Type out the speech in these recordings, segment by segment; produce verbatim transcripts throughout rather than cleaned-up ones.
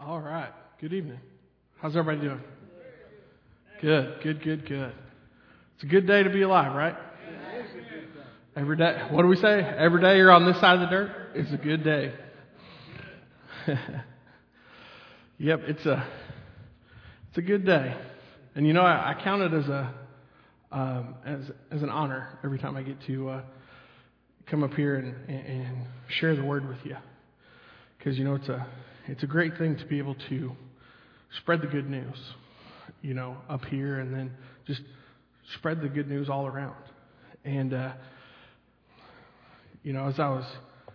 All right. Good evening. How's everybody doing? Good, good, good, good. It's a good day to be alive, right? Every day. What do we say? Every day you're on this side of the dirt, it's a good day. Yep, it's a it's a good day. And you know, I, I count it as a um, as as an honor every time I get to uh, come up here and, and, and share the word with you, because you know it's a it's a great thing to be able to spread the good news, you know, up here, and then just spread the good news all around. And uh, you know, as I was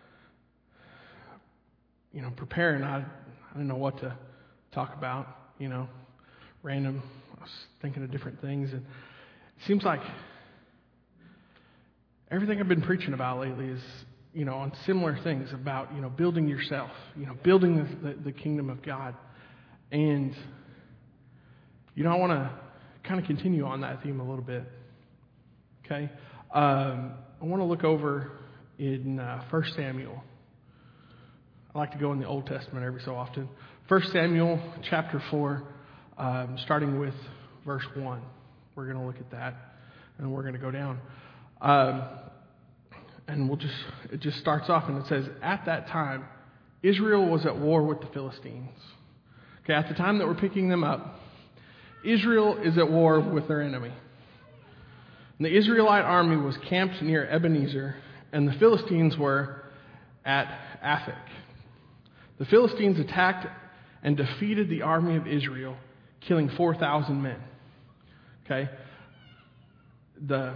you know preparing, I I didn't know what to talk about, you know, random. I was thinking of different things, and it seems like everything I've been preaching about lately is, you know, on similar things about, you know, building yourself, you know, building the, the, the kingdom of God. And, you know, I want to kind of continue on that theme a little bit. Okay? Um, I want to look over in uh, First Samuel. I like to go in the Old Testament every so often. First Samuel chapter four, um, starting with verse one. We're going to look at that, and we're going to go down. Um, and we'll just it just starts off, and it says, at that time, Israel was at war with the Philistines. Okay, at the time that we're picking them up, Israel is at war with their enemy. And the Israelite army was camped near Ebenezer, and the Philistines were at Aphek. The Philistines attacked and defeated the army of Israel, killing four thousand men. Okay? The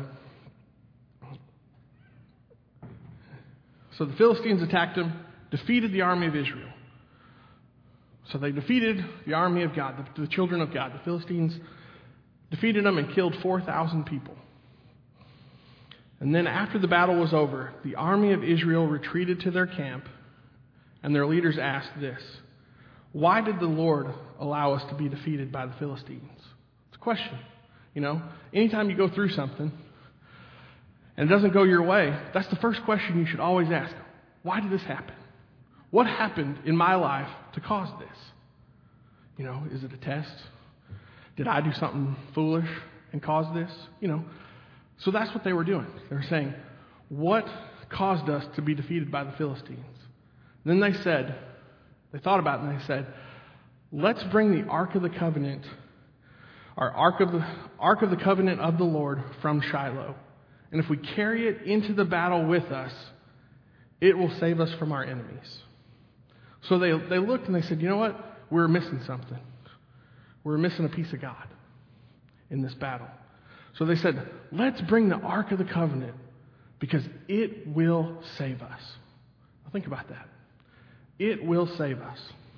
So the Philistines attacked them, defeated the army of Israel. So they defeated the army of God, the, the children of God. The Philistines defeated them and killed four thousand people. And then after the battle was over, the army of Israel retreated to their camp, and their leaders asked this: why did the Lord allow us to be defeated by the Philistines? It's a question. You know, anytime you go through something and it doesn't go your way, that's the first question you should always ask. Why did this happen? What happened in my life to cause this? You know, is it a test? Did I do something foolish and cause this? You know, so that's what they were doing. They were saying, what caused us to be defeated by the Philistines? And then they said, they thought about it and they said, let's bring the Ark of the Covenant, our Ark of the Ark of the Covenant of the Lord from Shiloh. And if we carry it into the battle with us, it will save us from our enemies. So they, they looked and they said, you know what? We're missing something. We're missing a piece of God in this battle. So they said, let's bring the Ark of the Covenant because it will save us. Now think about that. It will save us.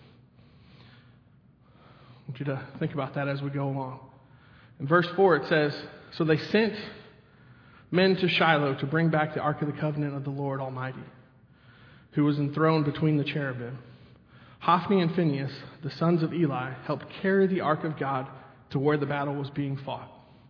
I want you to think about that as we go along. In verse four it says, so they sent men to Shiloh to bring back the Ark of the Covenant of the Lord Almighty, who was enthroned between the cherubim. Hophni and Phinehas, the sons of Eli, helped carry the Ark of God to where the battle was being fought.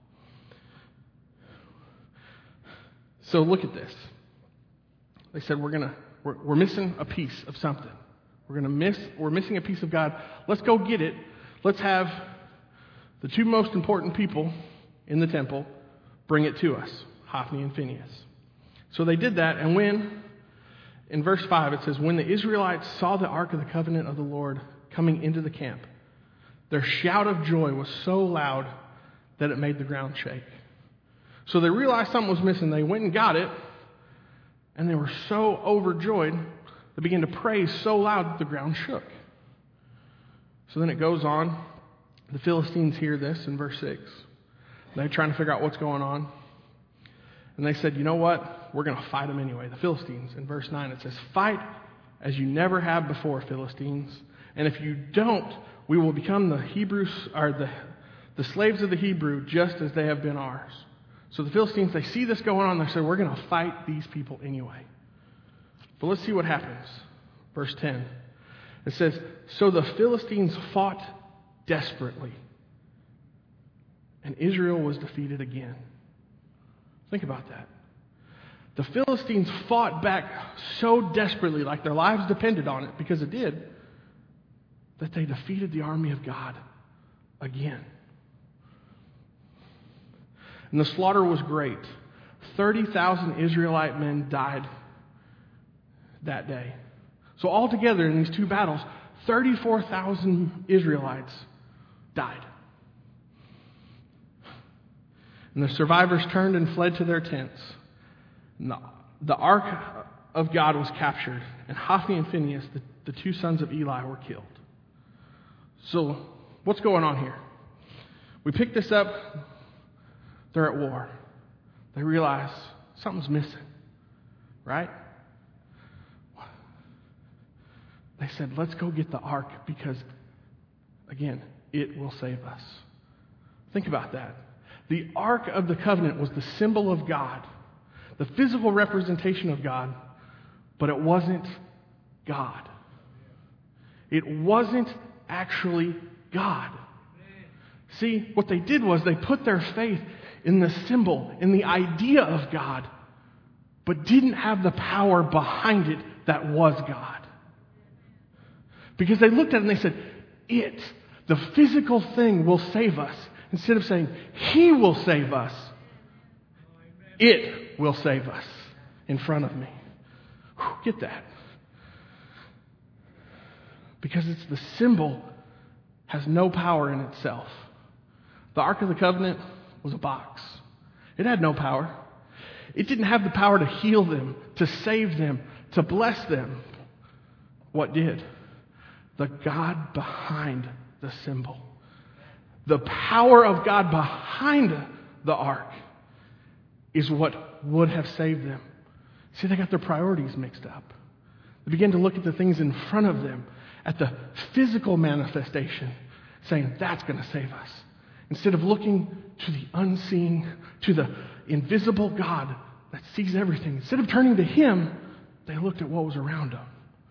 So look at this. They said, we're gonna we're, we're missing a piece of something. We're gonna miss we're missing a piece of God. Let's go get it. Let's have the two most important people in the temple bring it to us, Hophni and Phinehas. So they did that, and when, in verse five, it says, when the Israelites saw the Ark of the Covenant of the Lord coming into the camp, their shout of joy was so loud that it made the ground shake. So they realized something was missing. They went and got it, and they were so overjoyed, they began to praise so loud that the ground shook. So then it goes on. The Philistines hear this in verse six. They're trying to figure out what's going on. And they said, you know what? We're going to fight them anyway. The Philistines. In verse nine it says, fight as you never have before, Philistines. And if you don't, we will become the Hebrews, or the, the slaves of the Hebrew, just as they have been ours. So the Philistines, they see this going on. They say, we're going to fight these people anyway. But let's see what happens. Verse ten. It says, so the Philistines fought desperately, and Israel was defeated again. Think about that. The Philistines fought back so desperately, like their lives depended on it, because it did. that they defeated the army of God again. And the slaughter was great. thirty thousand Israelite men died that day. So altogether in these two battles, thirty-four thousand Israelites died. And the survivors turned and fled to their tents. And the, the ark of God was captured, and Hophni and Phinehas, the, the two sons of Eli, were killed. So what's going on here? We pick this up. They're at war. They realize something's missing, right? They said, let's go get the ark because, again, it will save us. Think about that. The Ark of the Covenant was the symbol of God, the physical representation of God, but it wasn't God. It wasn't actually God. See, what they did was they put their faith in the symbol, in the idea of God, but didn't have the power behind it that was God. Because they looked at it and they said, it, the physical thing, will save us. Instead of saying, He will save us, it will save us in front of me. Whew, get that. Because it's the symbol has no power in itself. The Ark of the Covenant was a box. It had no power. It didn't have the power to heal them, to save them, to bless them. What did? The God behind the symbol. The power of God behind the ark is what would have saved them. See, they got their priorities mixed up. They began to look at the things in front of them, at the physical manifestation, saying, that's going to save us. Instead of looking to the unseen, to the invisible God that sees everything. Instead of turning to Him, they looked at what was around them.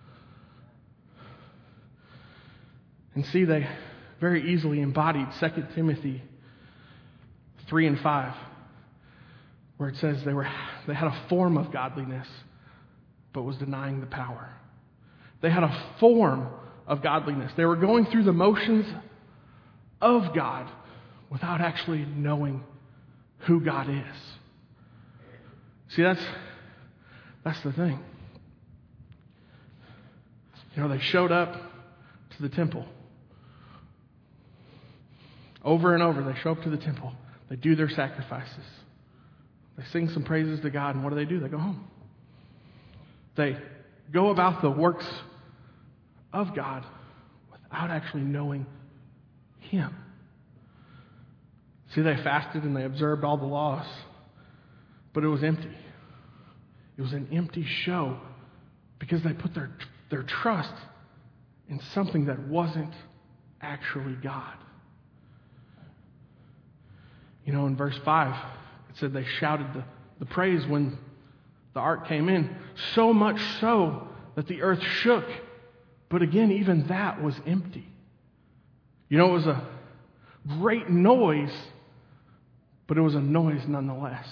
And see, they very easily embodied Second Timothy three and five, where it says they were they had a form of godliness, but was denying the power. They had a form of godliness. They were going through the motions of God without actually knowing who God is. See, that's that's the thing. You know, they showed up to the temple. Over and over, they show up to the temple. They do their sacrifices. They sing some praises to God, and what do they do? They go home. They go about the works of God without actually knowing Him. See, they fasted and they observed all the laws, but it was empty. It was an empty show because they put their, their trust in something that wasn't actually God. You know, in verse five, it said they shouted the, the praise when the ark came in, so much so that the earth shook. But again, even that was empty. You know, it was a great noise, but it was a noise nonetheless.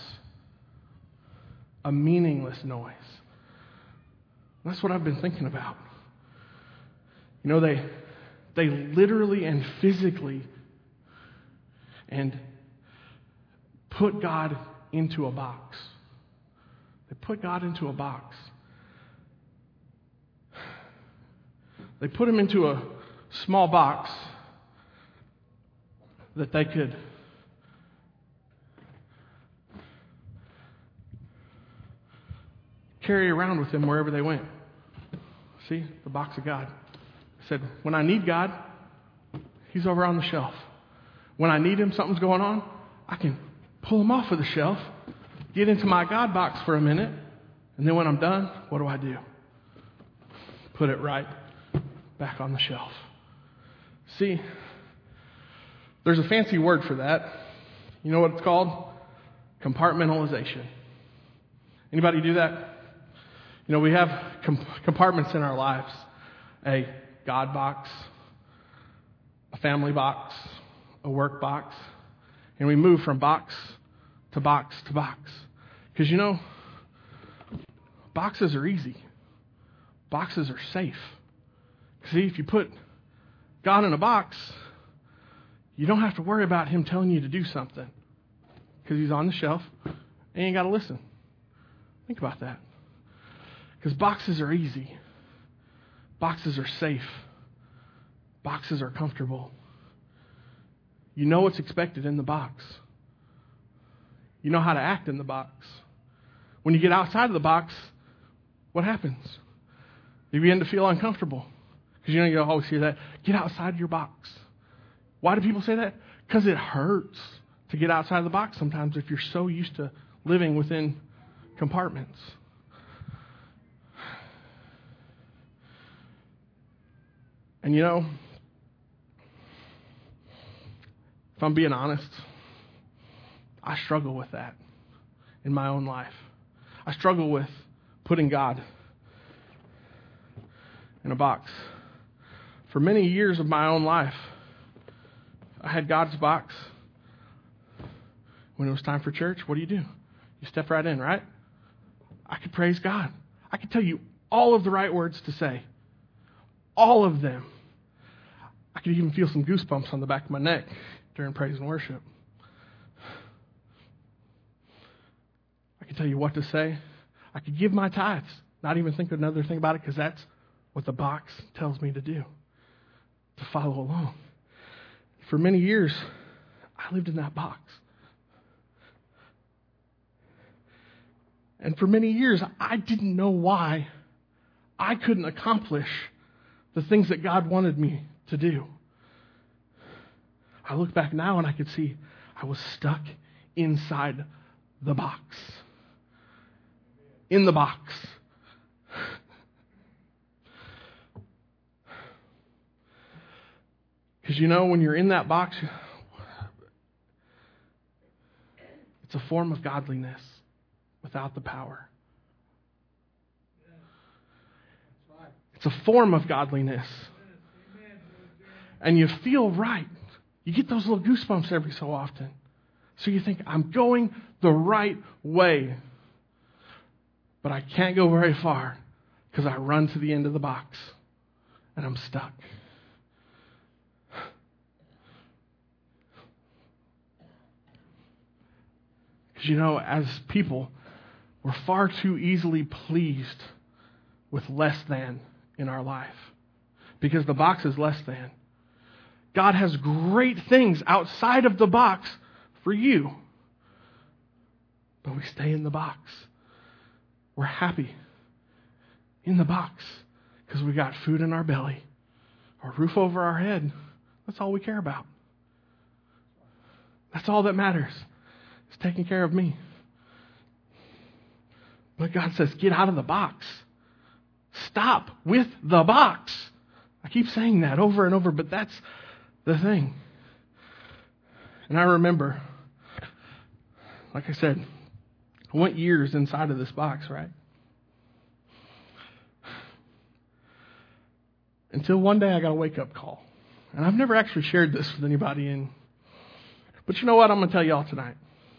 A meaningless noise. That's what I've been thinking about. You know, they they literally and physically and put God into a box. They put God into a box. They put Him into a small box that they could carry around with them wherever they went. See, the box of God. I said, when I need God, He's over on the shelf. When I need Him, something's going on, I can pull Him off of the shelf, get into my God box for a minute, and then when I'm done, what do I do? Put it right back on the shelf. See, there's a fancy word for that. You know what it's called? Compartmentalization. Anybody do that? You know, we have com- compartments in our lives. A God box, a family box, a work box. And we move from box to box to box. Because, you know, boxes are easy. Boxes are safe. See, if you put God in a box, you don't have to worry about him telling you to do something because he's on the shelf and you got to listen. Think about that. Because boxes are easy. Boxes are safe. Boxes are comfortable. You know what's expected in the box. You know how to act in the box. When you get outside of the box, what happens? You begin to feel uncomfortable. Because you know you always hear that. Get outside your box. Why do people say that? Because it hurts to get outside the box sometimes if you're so used to living within compartments. And you know, if I'm being honest, I struggle with that in my own life. I struggle with putting God in a box. For many years of my own life, I had God's box. When it was time for church, what do you do? You step right in, right? I could praise God. I could tell you all of the right words to say. All of them. I could even feel some goosebumps on the back of my neck during praise and worship. I could tell you what to say. I could give my tithes. Not even think another thing about it because that's what the box tells me to do. To follow along. For many years, I lived in that box. And for many years, I didn't know why I couldn't accomplish the things that God wanted me to do. I look back now and I could see I was stuck inside the box. In the box. Because you know, when you're in that box, it's a form of godliness without the power. It's a form of godliness. And you feel right. You get those little goosebumps every so often. So you think, I'm going the right way. But I can't go very far because I run to the end of the box and I'm stuck. Because you know, as people, we're far too easily pleased with less than in our life. Because the box is less than. God has great things outside of the box for you. But we stay in the box. We're happy in the box because we got food in our belly or a roof over our head. That's all we care about. That's all that matters. It's taking care of me. But God says, get out of the box. Stop with the box. I keep saying that over and over, but that's the thing. And I remember, like I said, I went years inside of this box, right? Until one day I got a wake-up call. And I've never actually shared this with anybody. In, but you know what? I'm going to tell y'all tonight.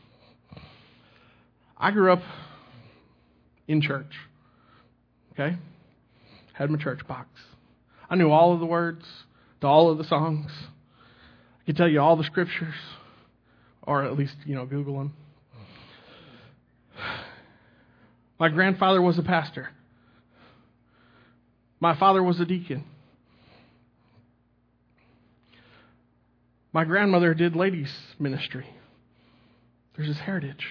I grew up in church. Okay? Had my church box. I knew all of the words to all of the songs. I could tell you all the scriptures. Or at least, you know, Google them. My grandfather was a pastor. My father was a deacon. My grandmother did ladies' ministry. There's his heritage.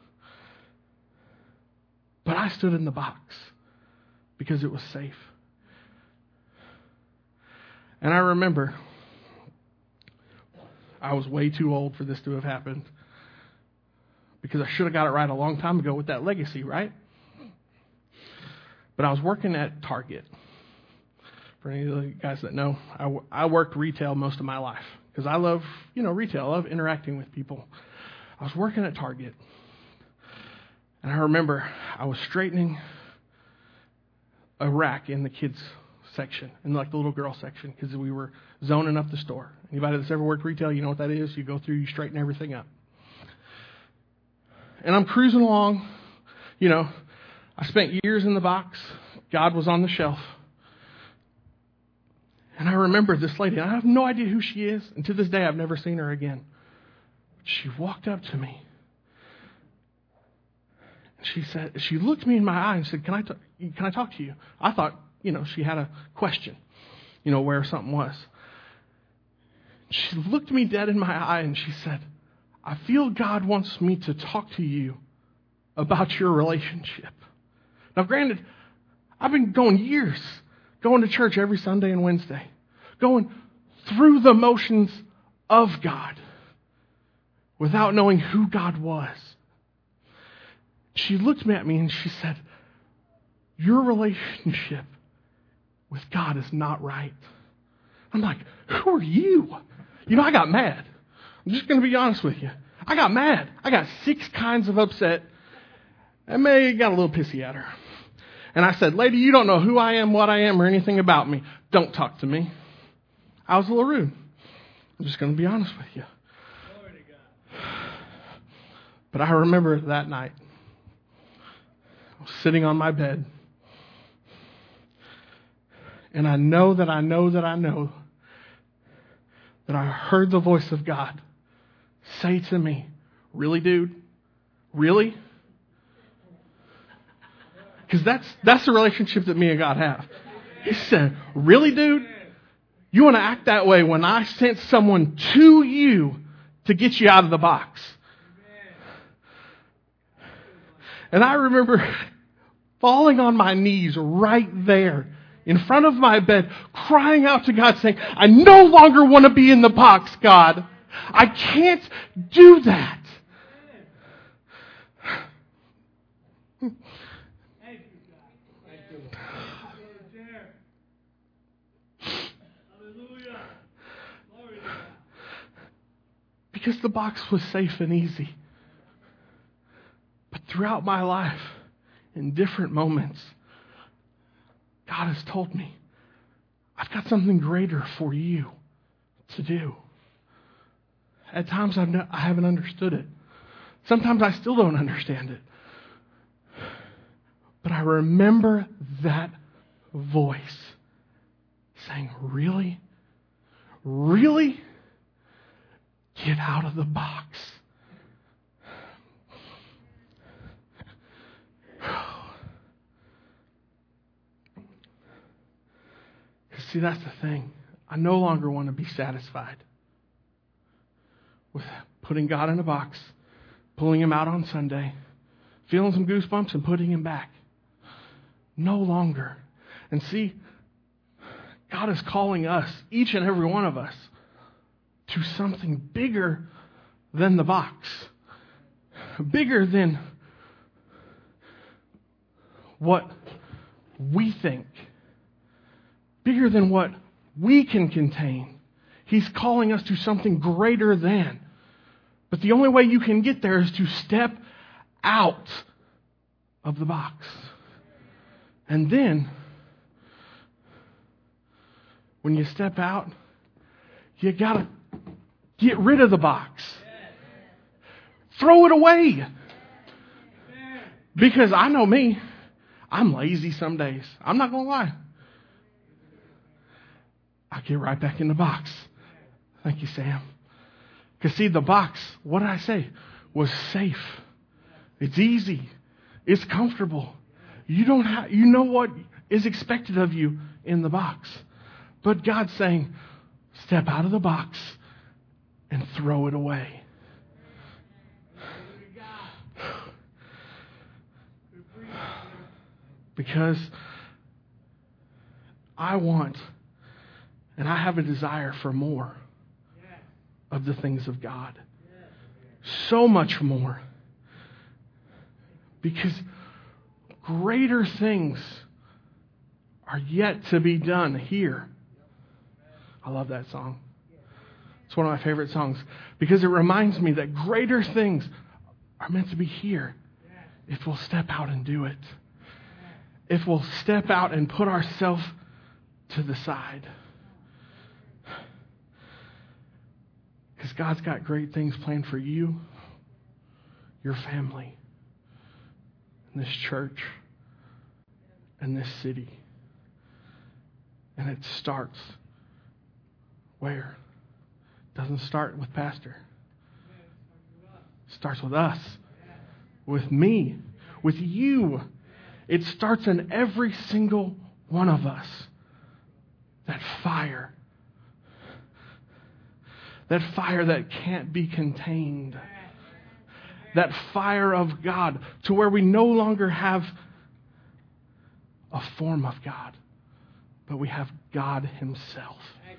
But I stood in the box because it was safe. And I remember I was way too old for this to have happened because I should have got it right a long time ago with that legacy, right? But I was working at Target. For any of the guys that know, I, I worked retail most of my life because I love, you know, retail. I love interacting with people. I was working at Target. And I remember I was straightening a rack in the kids section, in like the little girl section, because we were zoning up the store. Anybody that's ever worked retail, you know what that is. You go through, you straighten everything up. And I'm cruising along. You know, I spent years in the box. God was on the shelf. And I I remember this lady. I have no idea who she is. And to this day, I've never seen her again. She walked up to me. She said, she looked me in my eye and said, can I, t- can I talk to you? I thought, you know, she had a question, you know, where something was. She looked me dead in my eye and she said, I feel God wants me to talk to you about your relationship. Now, granted, I've been going years, going to church every Sunday and Wednesday, going through the motions of God without knowing who God was. She looked at me and she said, your relationship with God is not right. I'm like, who are you? You know, I got mad. I'm just going to be honest with you. I got mad. I got six kinds of upset. I may have got a little pissy at her. And I said, lady, you don't know who I am, what I am, or anything about me. Don't talk to me. I was a little rude. I'm just going to be honest with you. But I remember that night. I was sitting on my bed. And I know that I know that I know that I heard the voice of God say to me, really, dude? Really? Because that's, that's the relationship that me and God have. He said, really, dude? You want to act that way when I sent someone to you to get you out of the box? And I remember falling on my knees right there in front of my bed, crying out to God, saying, I no longer want to be in the box, God. I can't do that. Because the box was safe and easy. But throughout my life, in different moments, God has told me, I've got something greater for you to do. At times I've no, I haven't understood it. Sometimes I still don't understand it. But I remember that voice saying, really? Really? Get out of the box. See, that's the thing. I no longer want to be satisfied with putting God in a box, pulling Him out on Sunday, feeling some goosebumps and putting Him back. No longer. And see, God is calling us, each and every one of us, to something bigger than the box. Bigger than what we think. Bigger than what we can contain. He's calling us to something greater than. But the only way you can get there is to step out of the box. And then, when you step out, you gotta get rid of the box. Throw it away. Because I know me. I'm lazy some days. I'm not going to lie. I get right back in the box. Thank you, Sam. Because see, the box, what did I say? Was safe. It's easy. It's comfortable. You don't have, you know what is expected of you in the box. But God's saying, step out of the box and throw it away. Because I want and I have a desire for more of the things of God. So much more. Because greater things are yet to be done here. I love that song. It's one of my favorite songs. Because it reminds me that greater things are meant to be here if we'll step out and do it. If we'll step out and put ourselves to the side. Because God's got great things planned for you, your family, and this church, and this city. And it starts Where? Doesn't start with pastor. It starts with us. With me. With you. It starts in every single one of us. That fire. That fire that can't be contained. That fire of God to where we no longer have a form of God, but we have God Himself.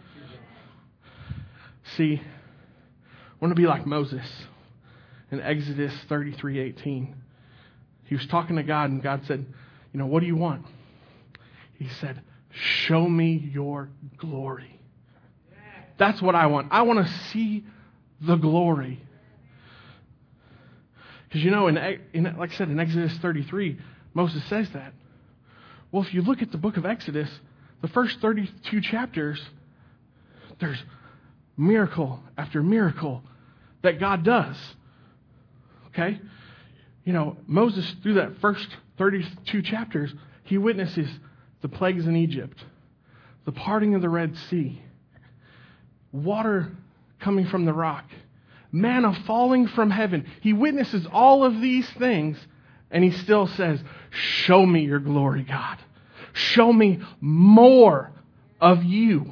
See, I want to be like Moses in Exodus thirty-three eighteen. He was talking to God, and God said, you know, what do you want? He said, show me your glory. That's what I want. I want to see the glory. Because, you know, in, in, like I said, in Exodus thirty-three, Moses says that. Well, if you look at the book of Exodus, the first thirty-two chapters, there's miracle after miracle that God does. Okay? You know, Moses, through that first thirty-two chapters, he witnesses the plagues in Egypt, the parting of the Red Sea, water coming from the rock, manna falling from heaven. He witnesses all of these things, and he still says, show me your glory, God. Show me more of you.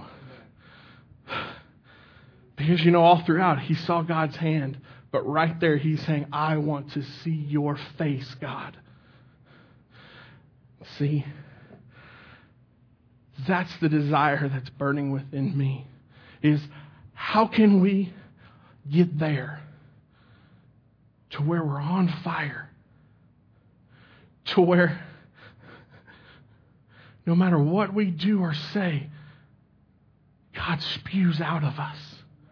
Because, you know, all throughout, he saw God's hand. But right there, he's saying, I want to see your face, God. See? That's the desire that's burning within me. Is how can we get there to where we're on fire? To where no matter what we do or say, God spews out of us.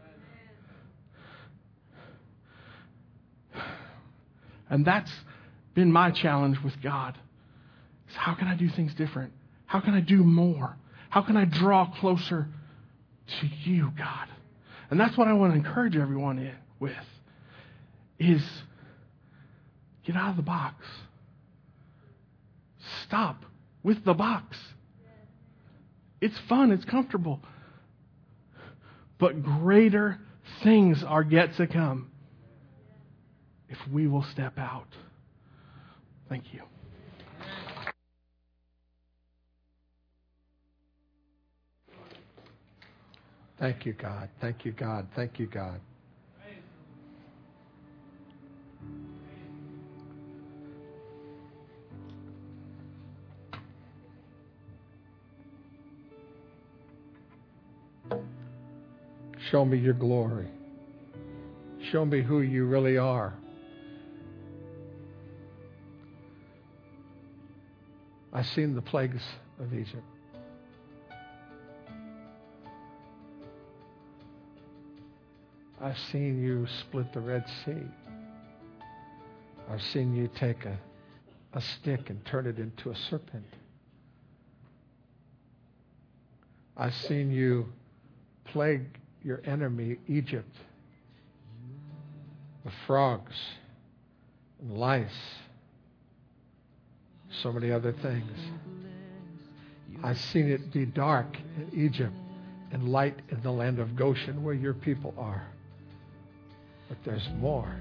And that's been my challenge with God. Is how can I do things different? How can I do more? How can I draw closer to you, God? And that's what I want to encourage everyone in, with. Is get out of the box. Stop with the box. It's fun. It's comfortable. But greater things are yet to come if we will step out. Thank you. Thank you, God. Thank you, God. Thank you, God. Show me your glory. Show me who you really are. I've seen the plagues of Egypt. I've seen you split the Red Sea. I've seen you take a, a stick and turn it into a serpent. I've seen you plague your enemy, Egypt, with frogs and lice, so many other things. I've seen it be dark in Egypt and light in the land of Goshen where your people are. But there's more.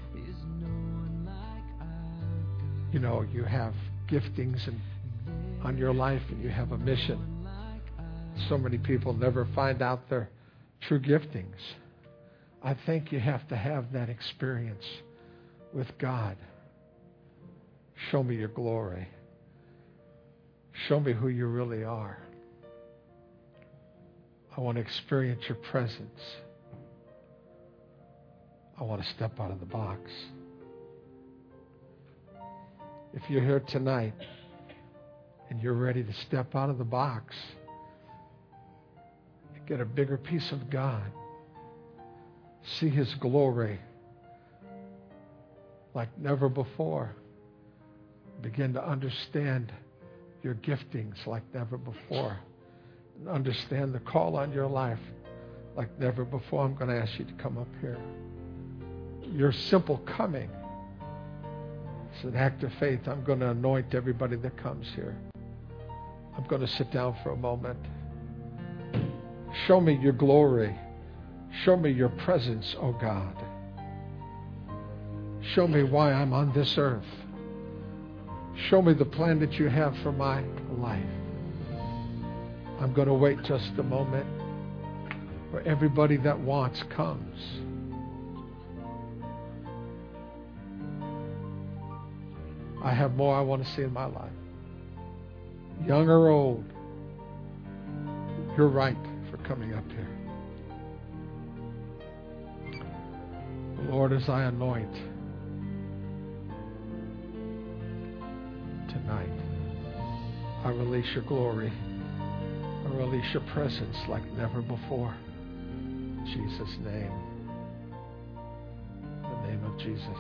You know, you have giftings and on your life and you have a mission. So many people never find out their true giftings. I think you have to have that experience with God. Show me your glory. Show me who you really are. I want to experience your presence. I want to step out of the box. If you're here tonight and you're ready to step out of the box, get a bigger piece of God, see His glory like never before, begin to understand your giftings like never before, and understand the call on your life like never before, I'm going to ask you to come up here. Your simple coming is an act of faith. I'm going to anoint everybody that comes here. I'm going to sit down for a moment. Show me your glory. Show me your presence, oh God. Show me why I'm on this earth. Show me the plan that you have for my life. I'm going to wait just a moment where everybody that wants comes. I have more I want to see in my life. Young or old, you're right for coming up here. Lord, as I anoint tonight, I release your glory. I release your presence like never before. In Jesus' name. In the name of Jesus.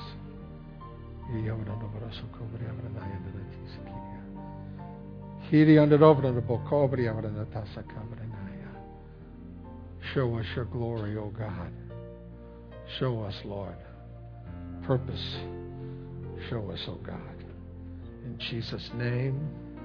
Show us your glory, O God. Show us, Lord, purpose. Show us, O God. In Jesus' name,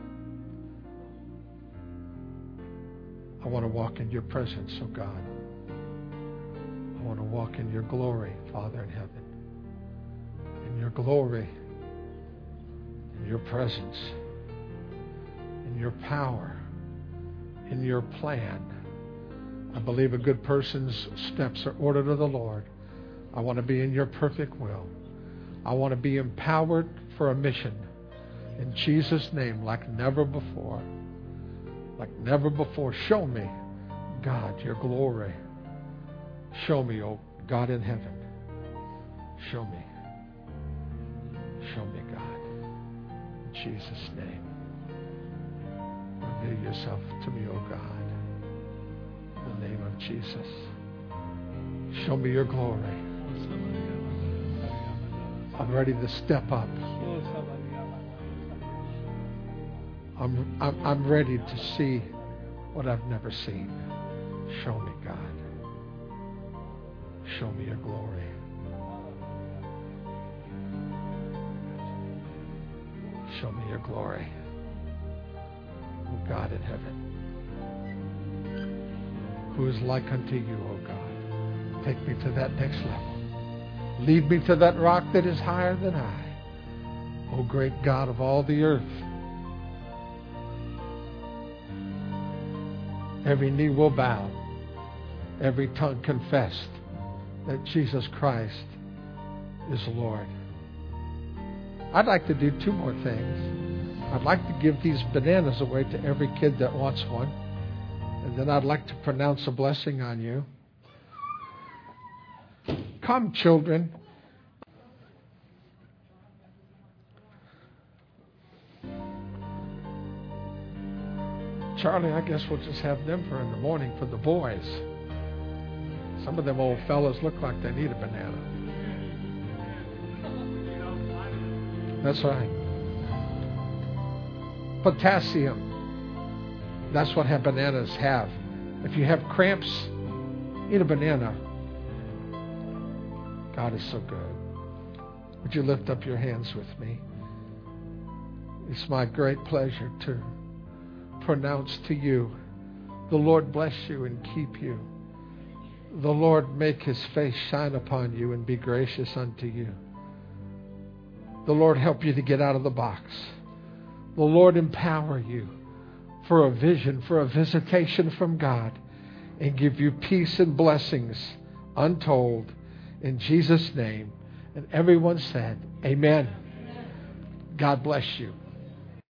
I want to walk in your presence, O God. I want to walk in your glory, Father in heaven. In your glory, in your presence, in your power, in your plan. I believe a good person's steps are ordered of the Lord. I want to be in your perfect will. I want to be empowered for a mission. In Jesus' name, like never before. Like never before. Show me, God, your glory. Show me, oh God in heaven. Show me. Show me, God. In Jesus' name. Reveal yourself to me, oh God. In the name of Jesus. Show me your glory. I'm ready to step up. I'm, I'm, I'm ready to see what I've never seen. Show me, God. Show me your glory. Show me your glory. Oh God in heaven. Who is like unto you, O God? Take me to that next level. Lead me to that rock that is higher than I. O great God of all the earth. Every knee will bow. Every tongue confess that Jesus Christ is Lord. I'd like to do two more things. I'd like to give these bananas away to every kid that wants one. And then I'd like to pronounce a blessing on you. Come, children. Charlie, I guess we'll just have them for in the morning for the boys. Some of them old fellows look like they need a banana. That's right. Potassium. That's what have bananas have. If you have cramps, eat a banana. God is so good. Would you lift up your hands with me? It's my great pleasure to pronounce to you, the Lord bless you and keep you. The Lord make his face shine upon you and be gracious unto you. The Lord help you to get out of the box. The Lord empower you for a vision, for a visitation from God, and give you peace and blessings untold in Jesus' name. And everyone said, amen. God bless you.